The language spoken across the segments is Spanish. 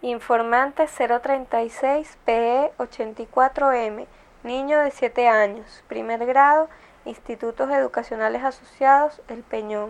Informante 036 PE 84M, niño de 7 años, primer grado, Institutos Educacionales Asociados, El Peñón.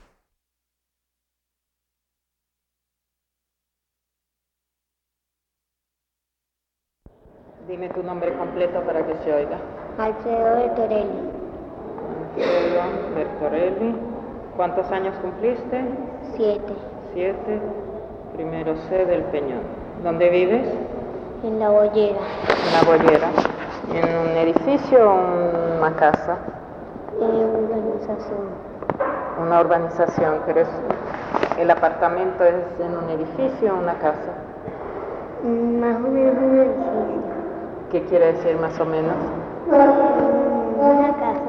Dime tu nombre completo para que se oiga. Alfredo Bertorelli. Alfredo Bertorelli. ¿Cuántos años cumpliste? 7. 7. Primero C del Peñón. ¿Dónde vives? En La Bollera. En La Bollera. ¿En un edificio o una casa? Urbanización. Una urbanización, pero ¿el apartamento es en un edificio o una casa? Más o menos un edificio. ¿Qué quiere decir más o menos? Una casa.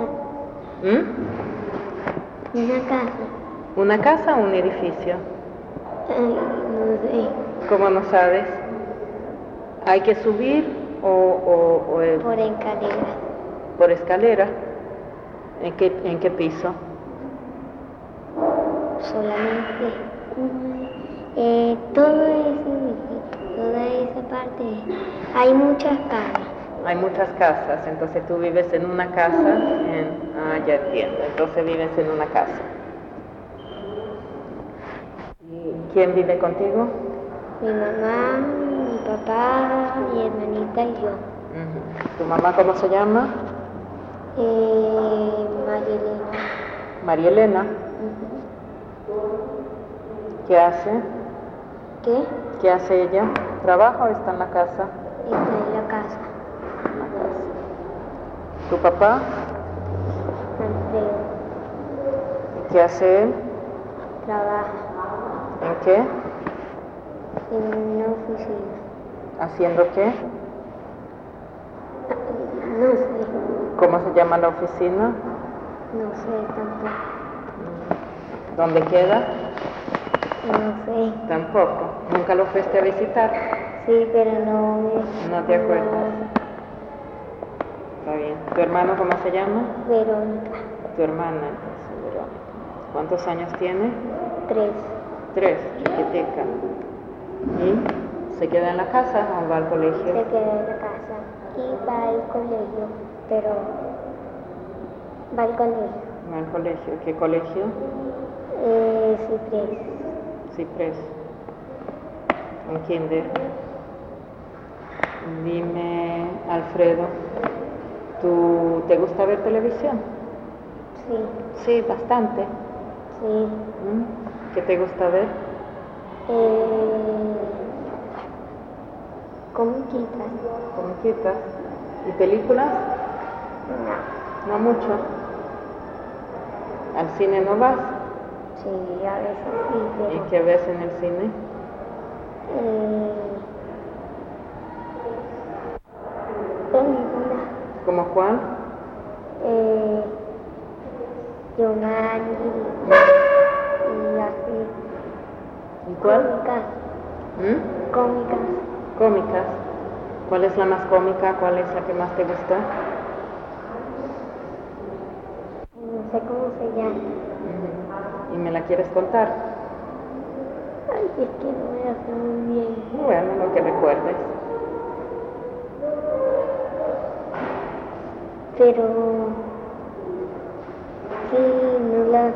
Una casa. ¿Una casa o un edificio? No sé. ¿Cómo no sabes? ¿Hay que subir o Por escalera. por escalera? ¿En qué piso? Solamente todo ese edificio, toda esa parte. Hay muchas casas. Hay muchas casas, entonces tú vives en una casa, ya entiendo, entonces vives en una casa. ¿Y quién vive contigo? Mi mamá, mi papá, mi hermanita y yo. ¿Tu mamá cómo se llama? María Elena. María Elena. ¿Qué hace? ¿Qué? ¿Qué hace ella? ¿Trabaja o está en la casa? Está en la casa. ¿Tu papá? Alfredo. ¿Qué hace él? Trabaja ¿En qué? en una oficina. ¿Haciendo qué? No sé. ¿Cómo se llama la oficina? No sé tampoco. ¿Dónde queda? No sé. Tampoco. ¿Nunca lo fuiste a visitar? Sí, pero no. No te acuerdas. Está bien. ¿Tu hermano cómo se llama? Verónica. Tu hermana, entonces, Verónica. ¿Cuántos años tiene? 3. 3, chiquitica. ¿Y se queda en la casa o va al colegio? Se queda en la casa y va al colegio, pero va al colegio. Va al colegio. ¿Qué colegio? Ciprés. Ciprés. En kinder. Dime, Alfredo, ¿tú te gusta ver televisión? Sí. Sí, bastante. Sí. ¿Qué te gusta ver? Comiquitas. Comiquitas. ¿Y películas? No mucho. ¿Al cine no vas? Sí, a veces sí, pero. ¿Y qué ves en el cine? Películas. ¿Cómo cuál? Jumanji y así. ¿Y cuál? Cómicas. Cómicas. Cómicas. ¿Cuál es la más cómica? ¿Cuál es la que más te gusta? No sé cómo se llama. ¿Y me la quieres contar? Ay, es que no me hace muy bien. Bueno, lo que recuerdes. Pero sí, no las.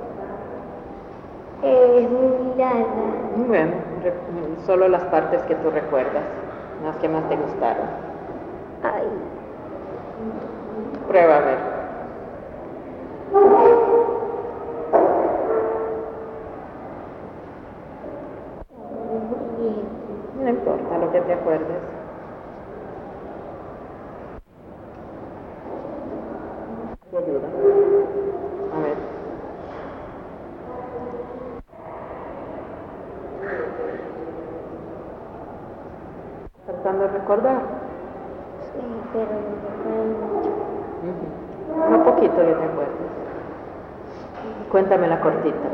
Es muy larga. Bueno, solo las partes que tú recuerdas, las que más te gustaron. Ay, Prueba a ver. muy bien. No importa lo que te acuerdes. Te ayuda. A ver. Tratando de recordar. Sí, pero no recuerdo mucho. Un poquito que te acuerdes. Cuéntame la cortita.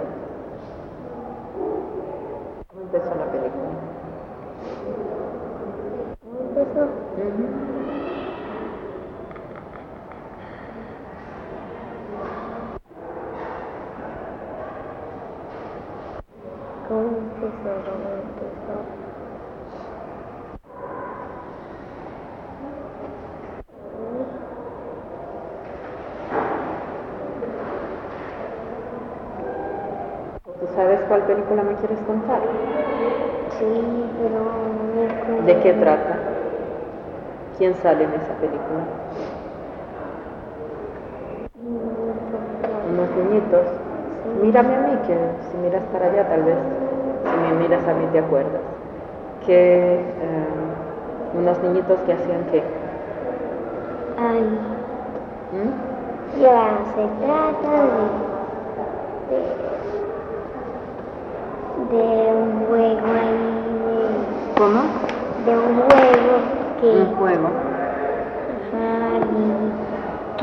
¿Cómo empezó la película? ¿Cómo empezó? ¿Cómo empezó? película me quieres contar? Sí, pero no me acuerdo. ¿De qué trata? ¿Quién sale en esa película? Unos niñitos. Mírame a mí, que si miras para allá tal vez, si me miras a mí te acuerdas. Que unos niñitos que hacían qué. Ay, ¿Mm? ya se trata de un juego ahí, ¿Cómo? de un juego que, Un juego. ajá, y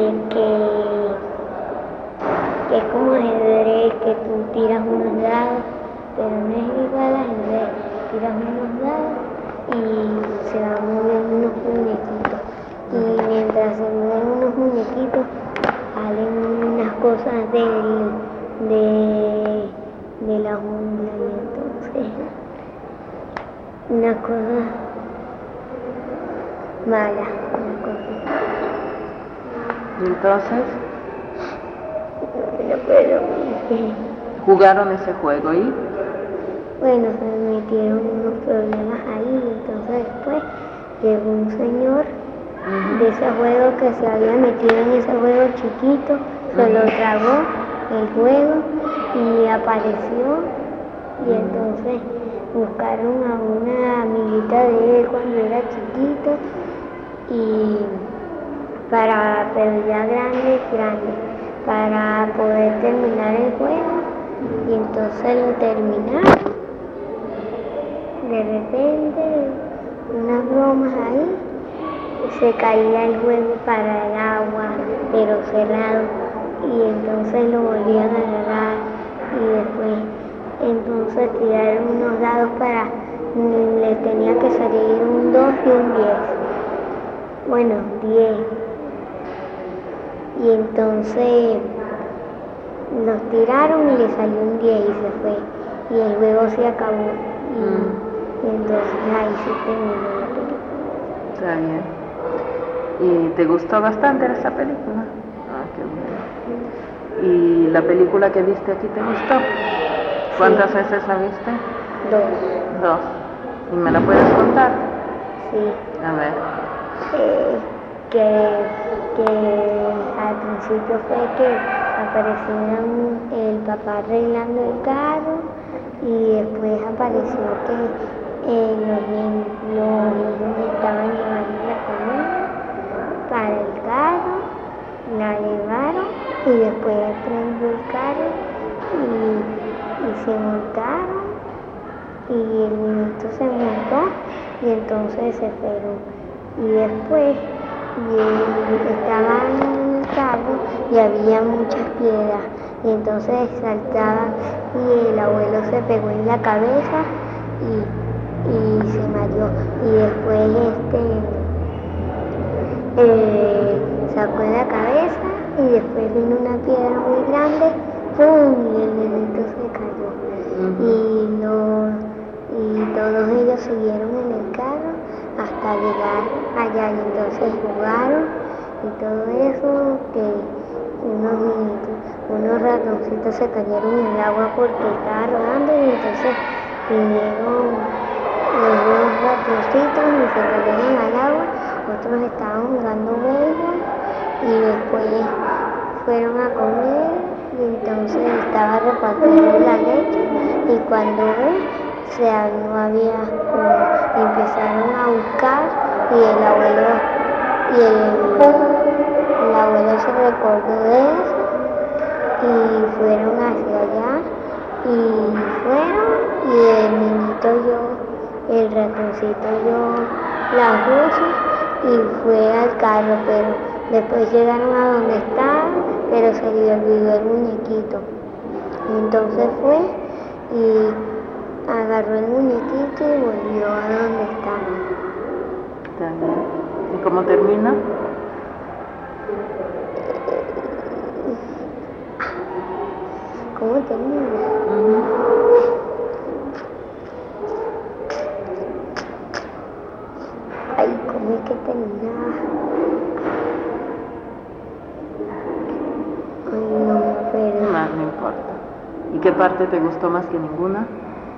que es como ajedrez, que tú tiras unos dados, pero no es igual a ajedrez, tiras unos dados y se van moviendo unos muñequitos. Y mientras se mueven unos muñequitos, salen unas cosas de la jungla y entonces una cosa mala, una cosa. Y entonces Pero jugaron ese juego y bueno, se metieron unos problemas ahí, entonces después llegó un señor de ese juego que se había metido en ese juego chiquito, se lo tragó el juego y apareció y entonces buscaron a una amiguita de él cuando era chiquito y pero ya grande, para poder terminar el juego y entonces lo terminaron. De repente, unas bromas ahí, se caía el juego para el agua, pero cerrado, y entonces lo volvían a agarrar y después entonces tiraron unos dados le tenía que salir un 2 y un 10. Bueno, 10. Y entonces los tiraron y le salió un 10 y se fue. Y el juego se acabó. Y entonces ahí se terminó la película. está bien. ¿Y te gustó bastante esa película? Ah, qué bueno. ¿Y la película que viste aquí te gustó? ¿Cuántas veces la viste? 2. 2. ¿Y me la puedes contar? Sí. A ver. Que al principio fue que aparecieron el papá arreglando el carro y después apareció que los hijos estaban llevando la comida para el carro, la llevaron y después prendió el carro y se montaron y el niñito se montó y entonces se fueron. Y después estaban en el carro y había muchas piedras y entonces saltaba y el abuelo se pegó en la cabeza y se mareó y después sacó en la cabeza y después vino una piedra muy grande, ¡pum! Y el nenito se cayó. Y todos ellos siguieron en el carro hasta llegar allá y entonces jugaron y todo eso, que unos ratoncitos se cayeron en el agua porque estaba rodando y entonces vinieron los dos ratoncitos y se cayeron al agua, otros estaban jugando béisbol y después fueron a comer y entonces estaba repartiendo la leche y cuando no había, empezaron a buscar y el abuelo se recordó de eso y fueron hacia allá y el niñito el ratoncito las luces y fue al carro, pero después llegaron a donde estaban, pero se le olvidó el muñequito. Y entonces fue y agarró el muñequito y volvió a donde estaba. Está bien. ¿Y cómo termina? ¿Cómo termina? Ay, ¿cómo es que terminaba? Ay, no me acuerdo. No importa. ¿Y qué parte te gustó más que ninguna?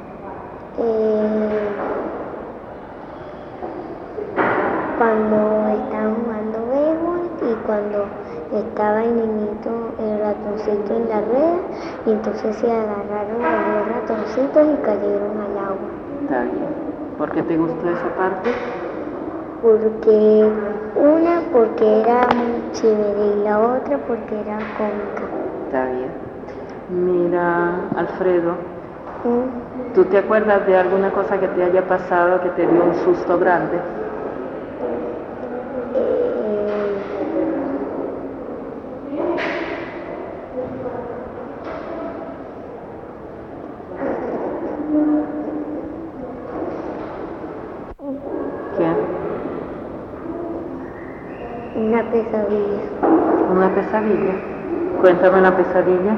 Cuando estaban jugando béisbol y cuando estaba el niñito, el ratoncito en la rueda, y entonces se agarraron los dos ratoncitos y cayeron al agua. Está bien. ¿Por qué te gustó esa parte? Porque era muy chévere y la otra porque era cómica. Está bien. Mira, Alfredo, ¿tú te acuerdas de alguna cosa que te haya pasado que te dio un susto grande? ¿Qué? Una pesadilla. ¿Una pesadilla? Cuéntame una pesadilla.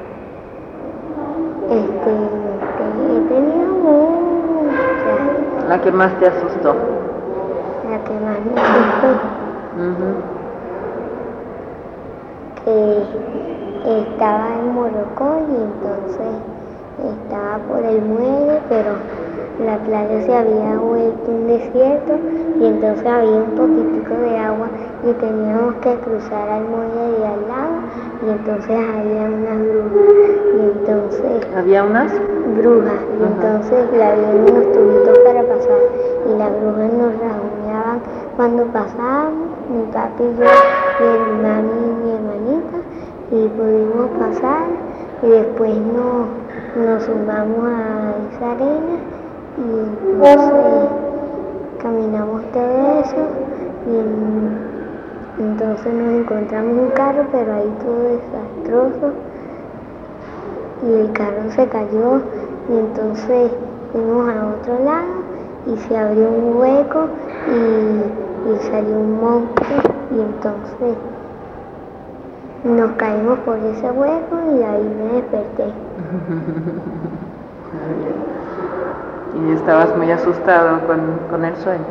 He tenido muchas. La que más te asustó. La que más me asustó, que estaba en Morocco y entonces estaba por el muelle, pero la playa se había vuelto un desierto y entonces había un poquitico de agua y teníamos que cruzar al muelle de al lado y entonces había unas brujas y entonces ¿Había unas? brujas y entonces le habían unos tubitos para pasar y las brujas nos rasguñaban cuando pasábamos, mi papi y yo, mi mami y mi hermanita, y pudimos pasar y después nos sumamos a esa arena y entonces caminamos todo eso y entonces nos encontramos un carro, pero ahí todo desastroso y el carro se cayó y entonces fuimos a otro lado y se abrió un hueco y salió un monstruo y entonces nos caímos por ese hueco y ahí me desperté. Y estabas muy asustado con el sueño.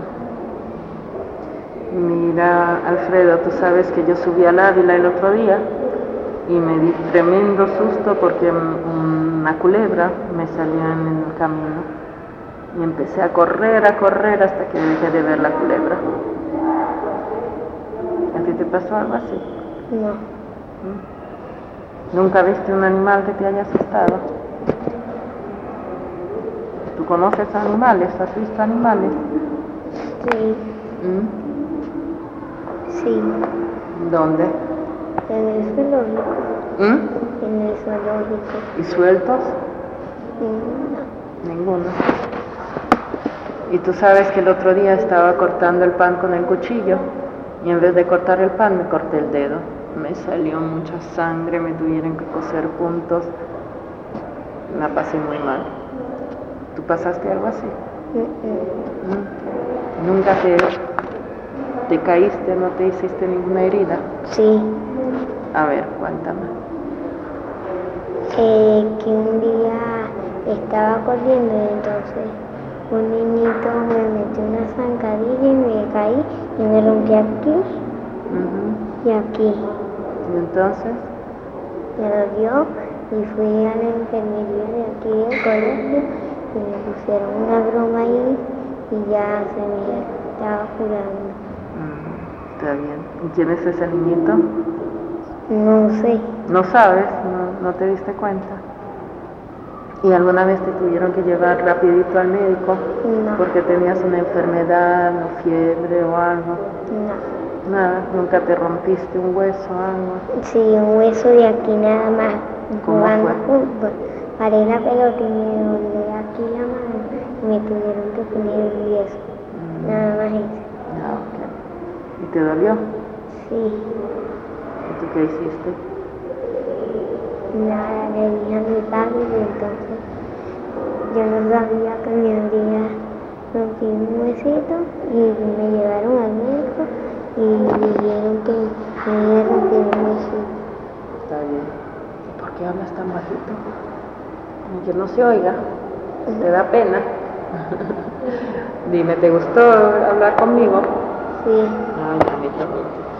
Mira, Alfredo, tú sabes que yo subí al Ávila el otro día y me di tremendo susto porque una culebra me salió en el camino y empecé a correr hasta que dejé de ver la culebra. ¿A ti te pasó algo así? No. ¿Nunca viste un animal que te haya asustado? ¿Tú conoces animales? ¿Has visto animales? Sí. Sí. ¿Dónde? En el zoológico. En el zoológico. ¿Y sueltos? No. Ninguno. Y tú sabes que el otro día estaba cortando el pan con el cuchillo y en vez de cortar el pan me corté el dedo. Me salió mucha sangre, me tuvieron que coser puntos. La pasé muy mal. ¿Tú pasaste algo así? ¿Nunca te caíste, no te hiciste ninguna herida? Sí. A ver, cuéntame. Que un día estaba corriendo y entonces un niñito me metió una zancadilla y me caí y me rompí aquí y aquí. ¿Y entonces? Me dolió y fui a la enfermería de aquí del colegio y me pusieron una broma ahí y ya se me estaba curando. Está bien. ¿Y quién es ese niñito? No sé. ¿No sabes? ¿No te diste cuenta? ¿Y alguna vez te tuvieron que llevar rapidito al médico? No. Porque tenías una enfermedad o fiebre o algo. No. Nada, nunca te rompiste un hueso o algo. Sí, un hueso de aquí nada más. ¿Cómo Jugando fue? fútbol. Paré la pelota y me dolió aquí la mano y me tuvieron que poner el yeso. Nada más eso. Ok. ¿Y te dolió? Sí. ¿Y tú qué hiciste? Nada, le dije a mi padre y entonces yo no sabía que me había rompido un huesito y me llevaron al médico y dijeron que me había rompido un huesito. Está bien. ¿Y por qué hablas tan bajito? Como que no se oiga. ¿Te da pena? Dime, ¿te gustó hablar conmigo? Sí. Ay, a mí también.